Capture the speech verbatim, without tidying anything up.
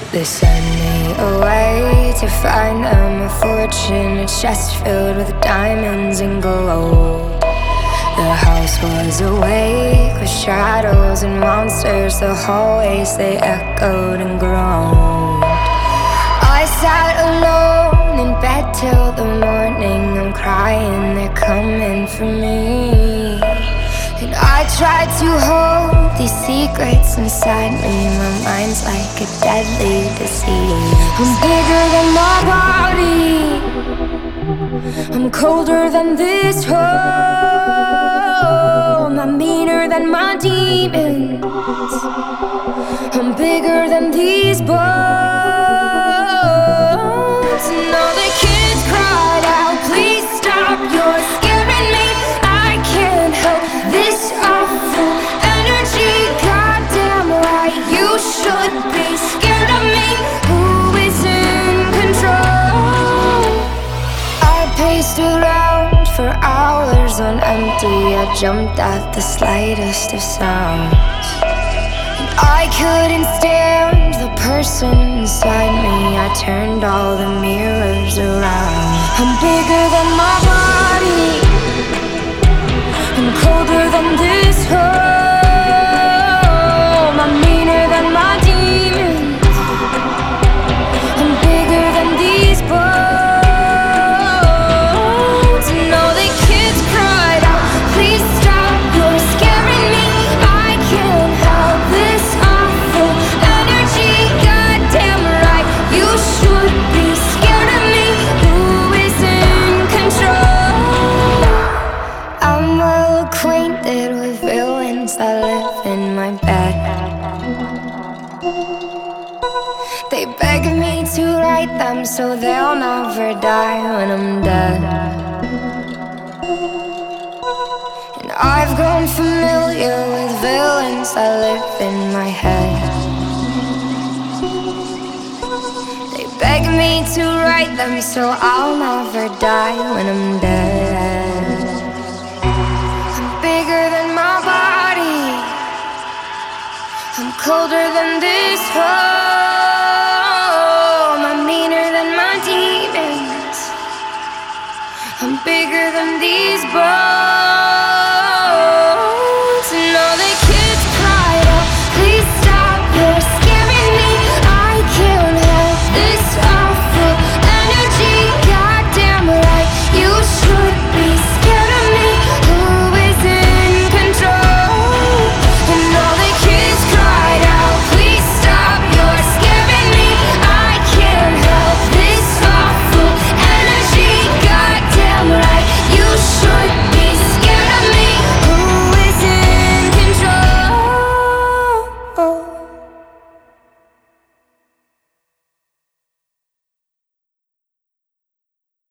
They send me away to find them a fortune, a chest filled with diamonds and gold. The house was awake with shadows and monsters. The hallways, they echoed and groaned. I sat alone in bed till the morning. I'm crying, they're coming for me. And I tried to hold these secrets inside me. My mind's like a deadly disease. I'm bigger than my body, I'm colder than this home. I'm meaner than my demons, I'm bigger than these bones. And all the kids cried out, please stop, you're scaring me. I can't help this awful energy. Goddamn right, you should be scared of me. Who is in control? I paced around for hours on empty. I jumped at the slightest of sounds. And I couldn't stand the person inside me. I turned all the mirrors around. I'm bigger than my body, I'm colder than this home. I'm meaner than my demons, I'm bigger than these bones. And all the kids cried out, please stop, you're scaring me. I can't help this awful energy. Goddamn right, you should be scared of me. Who is in control? I'm well acquainted with villains that live in my bed. They beg me to write them so they'll never die when I'm dead. And I've grown familiar with villains that live in my head. They beg me to write them so I'll never die when I'm dead. I'm bigger than my body, I'm colder than this home.